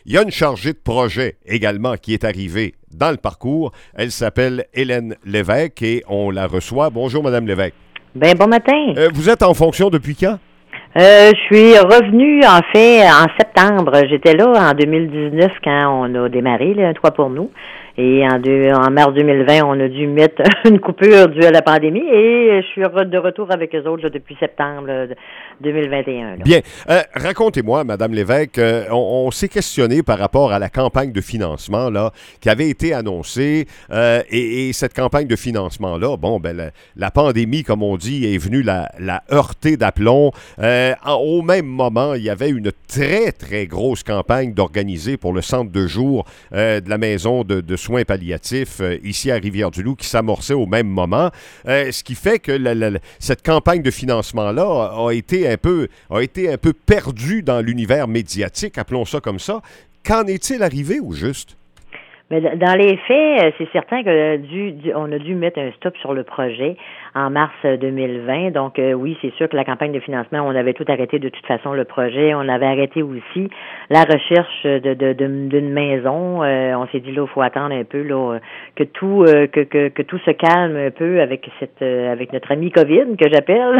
Il y a une chargée de projet également qui est arrivée dans le parcours. Elle s'appelle Hélène Lévesque et on la reçoit. Bonjour, Madame Lévesque. Ben, bon matin. Vous êtes en fonction depuis quand? Je suis revenue, en fait, en septembre. J'étais là en 2019 quand on a démarré, là, un toit pour nous. Et en mars 2020, on a dû mettre une coupure due à la pandémie et je suis de retour avec eux autres là, depuis septembre là, 2021. Là. Bien. Racontez-moi, Madame Lévesque, on s'est questionné par rapport à la campagne de financement là, qui avait été annoncée et cette campagne de financement-là, bon, ben la pandémie, comme on dit, est venue la heurter d'aplomb. Au même moment, il y avait une très, très grosse campagne d'organiser pour le centre de jour de la maison de soins palliatifs ici à Rivière-du-Loup qui s'amorçait au même moment. Ce qui fait que cette campagne de financement-là a été un peu perdue dans l'univers médiatique, appelons ça comme ça. Qu'en est-il arrivé au juste? Mais dans les faits, c'est certain que on a dû mettre un stop sur le projet en mars 2020. Donc oui, c'est sûr que la campagne de financement, on avait tout arrêté de toute façon le projet. On avait arrêté aussi la recherche d'une maison. On s'est dit là, il faut attendre un peu là que tout se calme un peu avec avec notre ami COVID que j'appelle.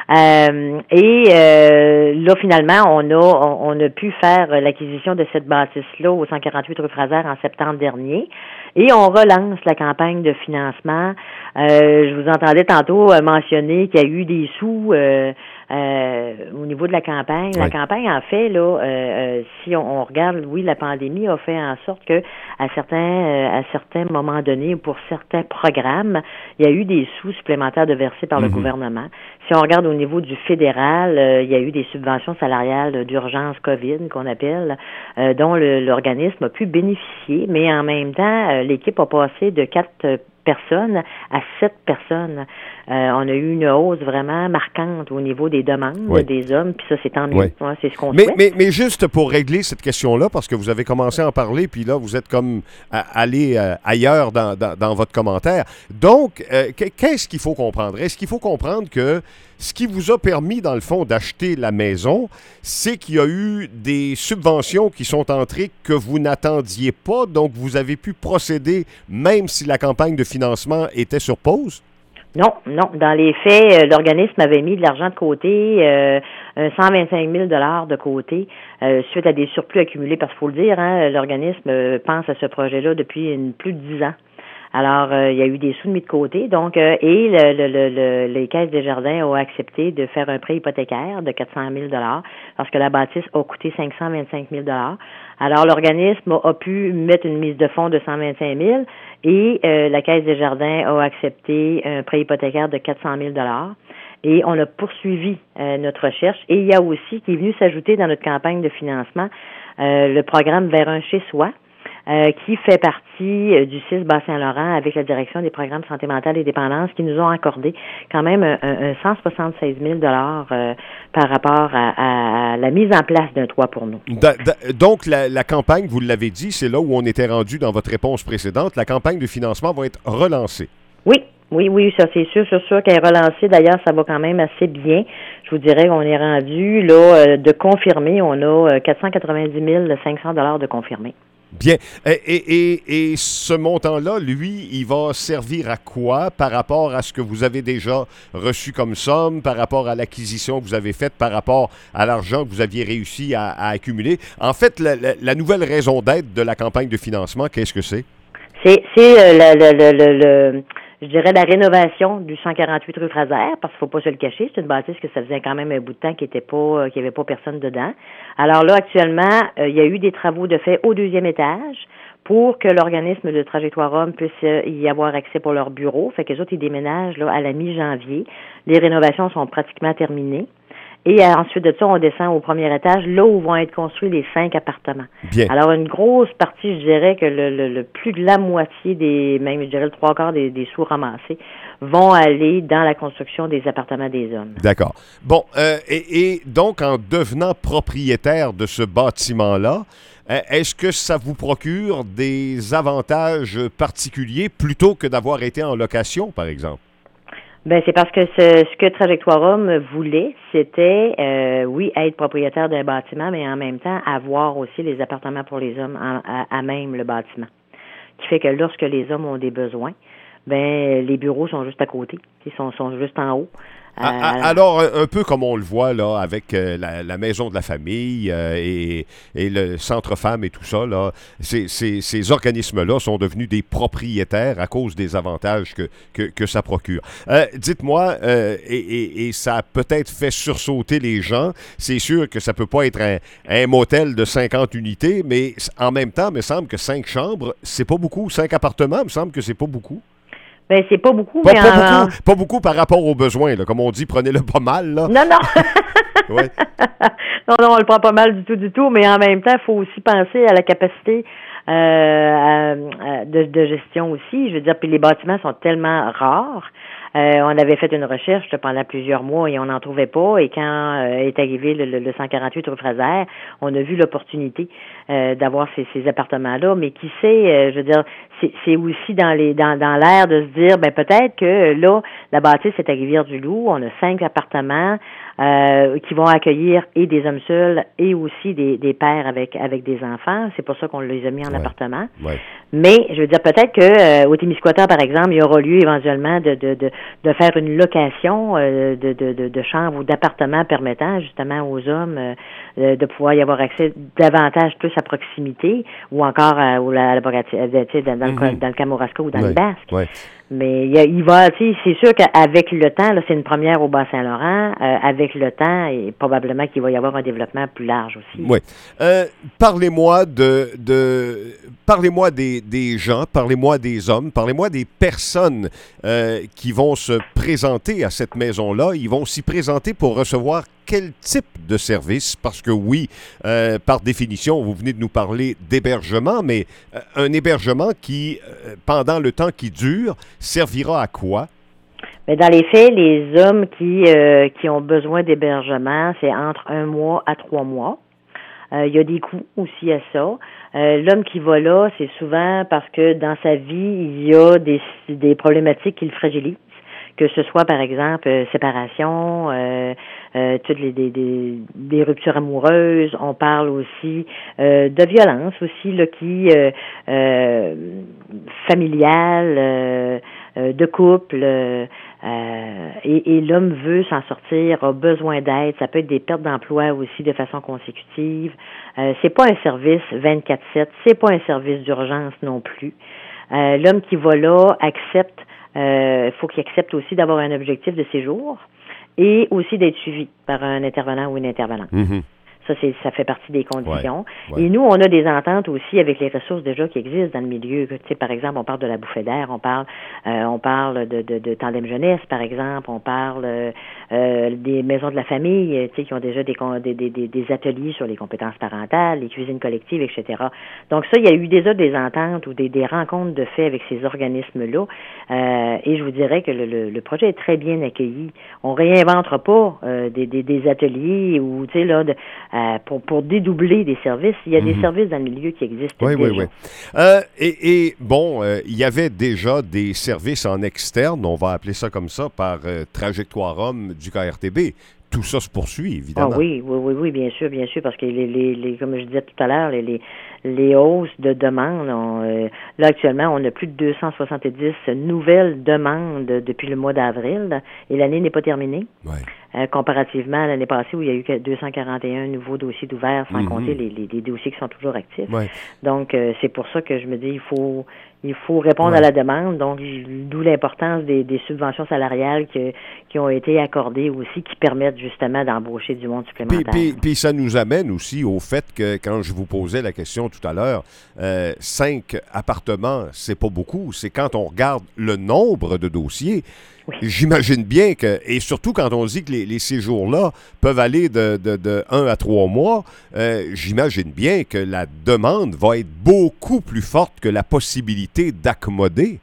Là finalement, on a pu faire l'acquisition de cette bâtisse-là au 148 rue Fraser en septembre dernier. Et on relance la campagne de financement. Je vous entendais tantôt mentionner qu'il y a eu des sous au niveau de la campagne. Oui. La campagne, en fait, là, si on regarde, oui, la pandémie a fait en sorte que à certains moments donnés, pour certains programmes, il y a eu des sous supplémentaires de versés par le gouvernement. Si on regarde au niveau du fédéral, il y a eu des subventions salariales d'urgence COVID qu'on appelle, dont l'organisme a pu bénéficier, mais en même temps, l'équipe a passé de 4 personnes à 7 personnes. On a eu une hausse vraiment marquante au niveau des demandes des hommes, puis ça, c'est tant mieux. Oui. Ouais, c'est ce qu'on souhaite. Mais juste pour régler cette question-là, parce que vous avez commencé à en parler, puis là, vous êtes comme allé ailleurs dans votre commentaire. Donc, qu'est-ce qu'il faut comprendre? Est-ce qu'il faut comprendre que ce qui vous a permis, dans le fond, d'acheter la maison, c'est qu'il y a eu des subventions qui sont entrées que vous n'attendiez pas, donc vous avez pu procéder même si la campagne de financement était sur pause? Non. Dans les faits, l'organisme avait mis de l'argent de côté, 125 000 de côté, suite à des surplus accumulés, parce qu'il faut le dire, hein, l'organisme pense à ce projet-là depuis plus de 10 ans. Alors, il y a eu des sous mis de côté, donc, et les Caisses des Jardins ont accepté de faire un prêt hypothécaire de 400 000 parce que la bâtisse a coûté 525 000 Alors, l'organisme a pu mettre une mise de fonds de 125 000 et la Caisse des Jardins a accepté un prêt hypothécaire de 400 000 et on a poursuivi notre recherche. Et il y a aussi, qui est venu s'ajouter dans notre campagne de financement, le programme Vers un chez soi, qui fait partie du CIS Bas-Saint-Laurent avec la direction des programmes santé mentale et dépendance qui nous ont accordé quand même un 176 000 par rapport à la mise en place d'un toit pour nous. Donc, la campagne, vous l'avez dit, c'est là où on était rendu dans votre réponse précédente. La campagne de financement va être relancée. Oui, ça c'est sûr qu'elle est relancée. D'ailleurs, ça va quand même assez bien. Je vous dirais qu'on est rendu, là, de confirmer, on a 490 500 de confirmés. Bien. Et ce montant-là, lui, il va servir à quoi par rapport à ce que vous avez déjà reçu comme somme, par rapport à l'acquisition que vous avez faite, par rapport à l'argent que vous aviez réussi à accumuler? En fait, la nouvelle raison d'être de la campagne de financement, qu'est-ce que c'est? C'est je dirais la rénovation du 148 rue Fraser, parce qu'il faut pas se le cacher, c'est une bâtisse que ça faisait quand même un bout de temps qu'il y avait pas personne dedans. Alors là, actuellement, il y a eu des travaux de fait au 2e étage pour que l'organisme de Trajectoire Homme puisse y avoir accès pour leur bureau. Fait que les autres, ils déménagent là à la mi-janvier. Les rénovations sont pratiquement terminées. Et ensuite de ça, on descend au 1er étage, là où vont être construits les 5 appartements. Bien. Alors, une grosse partie, je dirais que le plus de la moitié même je dirais le 3/4 des sous ramassés vont aller dans la construction des appartements des hommes. D'accord. Bon, et donc, en devenant propriétaire de ce bâtiment-là, est-ce que ça vous procure des avantages particuliers plutôt que d'avoir été en location, par exemple? Ben c'est parce que ce que Trajectoire Homme voulait, c'était, oui, être propriétaire d'un bâtiment, mais en même temps, avoir aussi les appartements pour les hommes à même le bâtiment. Qui fait que lorsque les hommes ont des besoins, ben les bureaux sont juste à côté. Ils sont juste en haut. Alors, un peu comme on le voit là avec la maison de la famille et le centre femmes et tout ça, là, ces organismes-là sont devenus des propriétaires à cause des avantages que ça procure. Dites-moi, et ça a peut-être fait sursauter les gens, c'est sûr que ça peut pas être un motel de 50 unités, mais en même temps, il me semble que 5 chambres, c'est pas beaucoup. 5 appartements, il me semble que c'est pas beaucoup. Ben c'est pas beaucoup, pas beaucoup par rapport aux besoins, là. Comme on dit, prenez-le pas mal, là. Non. Ouais. non, on le prend pas mal du tout, mais en même temps, il faut aussi penser à la capacité de gestion aussi. Je veux dire, puis les bâtiments sont tellement rares. On avait fait une recherche pendant plusieurs mois et on n'en trouvait pas. Et quand est arrivé le 148 rue Fraser, on a vu l'opportunité d'avoir ces appartements-là. Mais qui sait, je veux dire, c'est aussi dans l'air de se dire, ben peut-être que là, la bâtisse est à Rivière-du-Loup. On a 5 appartements qui vont accueillir et des hommes seuls et aussi des pères avec des enfants. C'est pour ça qu'on les a mis en appartement. Ouais. Mais je veux dire, peut-être que au Témiscouata, par exemple, il y aura lieu éventuellement de faire une location de chambres ou d'appartements permettant justement aux hommes de pouvoir y avoir accès davantage plus à proximité ou encore à la dans le Kamouraska ou dans le Basque. Ouais. Mais il va, tu sais, c'est sûr qu'avec le temps, là, c'est une première au Bas-Saint-Laurent. Avec le temps, et probablement qu'il va y avoir un développement plus large aussi. Oui. Parlez-moi parlez-moi des gens, parlez-moi des hommes, parlez-moi des personnes qui vont se présenter à cette maison-là. Ils vont s'y présenter pour recevoir quel type de service? Parce que oui, par définition, vous venez de nous parler d'hébergement, mais un hébergement qui, pendant le temps qui dure, servira à quoi? Mais dans les faits, les hommes qui ont besoin d'hébergement, c'est entre 1 mois à 3 mois. Il y a des coûts aussi à ça. L'homme qui va là, c'est souvent parce que dans sa vie, il y a des problématiques qui le fragilisent. Que ce soit, par exemple, séparation, toutes des ruptures amoureuses. On parle aussi de violence aussi, là, qui familiale, de couple. Et l'homme veut s'en sortir, a besoin d'aide. Ça peut être des pertes d'emploi aussi de façon consécutive. C'est pas un service 24/7. C'est pas un service d'urgence non plus. L'homme qui va là accepte. Faut qu'il accepte aussi d'avoir un objectif de séjour et aussi d'être suivi par un intervenant ou une intervenante. Mm-hmm. Ça fait partie des conditions. Ouais. Et nous, on a des ententes aussi avec les ressources déjà qui existent dans le milieu. Tu sais, par exemple, on parle de la bouffée d'air, on parle de tandem jeunesse, par exemple, on parle des maisons de la famille, tu sais, qui ont déjà des ateliers sur les compétences parentales, les cuisines collectives, etc. Donc ça, il y a eu déjà des ententes ou des rencontres de fait avec ces organismes-là. Et je vous dirais que le projet est très bien accueilli. On réinventera pas des ateliers ou tu sais là pour dédoubler des services. Il y a des services dans le milieu qui existent déjà. Oui. Et bon, il y avait déjà des services en externe, on va appeler ça comme ça, par Trajectoire Homme du KRTB. Tout ça se poursuit, évidemment. Ah oui, bien sûr, parce que comme je disais tout à l'heure, les hausses de demandes, là actuellement, on a plus de 270 nouvelles demandes depuis le mois d'avril, et l'année n'est pas terminée. Ouais. Comparativement à l'année passée où il y a eu 241 nouveaux dossiers d'ouverts, sans compter les dossiers qui sont toujours actifs. Ouais. Donc, c'est pour ça que je me dis, il faut répondre à la demande, donc d'où l'importance des subventions salariales qui ont été accordées aussi, qui permettent justement d'embaucher du monde supplémentaire. Puis ça nous amène aussi au fait que, quand je vous posais la question tout à l'heure, 5 appartements, c'est pas beaucoup. C'est quand on regarde le nombre de dossiers. Oui. J'imagine bien que, et surtout quand on dit que les séjours-là peuvent aller de 1 à 3 mois, j'imagine bien que la demande va être beaucoup plus forte que la possibilité d'accommoder.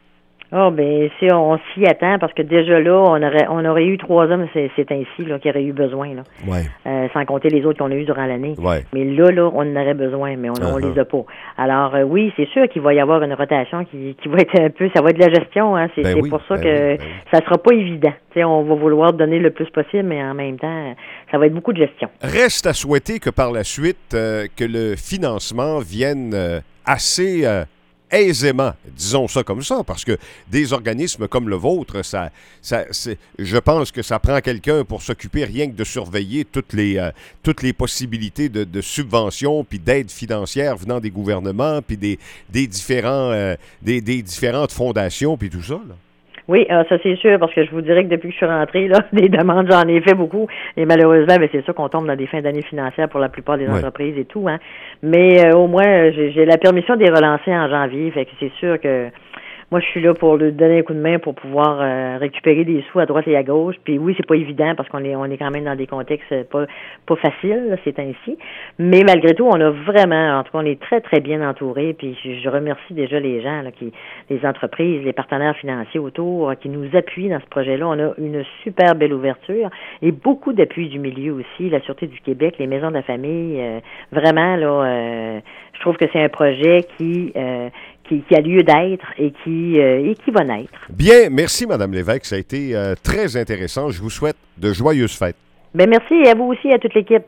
Oh, ben, si on s'y attend, parce que déjà là, on aurait eu 3 hommes, c'est ainsi, là, qui auraient eu besoin, là. Ouais. Sans compter les autres qu'on a eu durant l'année. Ouais. Mais là, on en aurait besoin, mais on les a pas. Alors, oui, c'est sûr qu'il va y avoir une rotation qui va être un peu, ça va être de la gestion, hein. C'est Oui, pour ça ben que oui, ben oui. ça sera pas évident. Tu sais, on va vouloir donner le plus possible, mais en même temps, ça va être beaucoup de gestion. Reste à souhaiter que par la suite, que le financement vienne assez aisément, disons ça comme ça, parce que des organismes comme le vôtre, je pense que ça prend quelqu'un pour s'occuper rien que de surveiller toutes les possibilités de subventions puis d'aides financières venant des gouvernements puis des différentes fondations puis tout ça, là. Oui, ça c'est sûr, parce que je vous dirais que depuis que je suis rentrée, là, des demandes, j'en ai fait beaucoup. Et malheureusement, ben, c'est sûr qu'on tombe dans des fins d'année financières pour la plupart des entreprises et tout, hein. Mais au moins, j'ai la permission de les relancer en janvier. Fait que c'est sûr que moi, je suis là pour lui donner un coup de main pour pouvoir récupérer des sous à droite et à gauche. Puis oui, c'est pas évident parce qu'on est quand même dans des contextes pas faciles, là, c'est ainsi. Mais malgré tout, on a vraiment, en tout cas, on est très, très bien entourés. Puis je remercie déjà les gens, là, les entreprises, les partenaires financiers autour, qui nous appuient dans ce projet-là. On a une super belle ouverture et beaucoup d'appui du milieu aussi, la Sûreté du Québec, les maisons de la famille. Vraiment, là, je trouve que c'est un projet qui a lieu d'être et qui va naître. Bien, merci Mme Lévesque, ça a été très intéressant. Je vous souhaite de joyeuses fêtes. Ben merci, et à vous aussi, à toute l'équipe.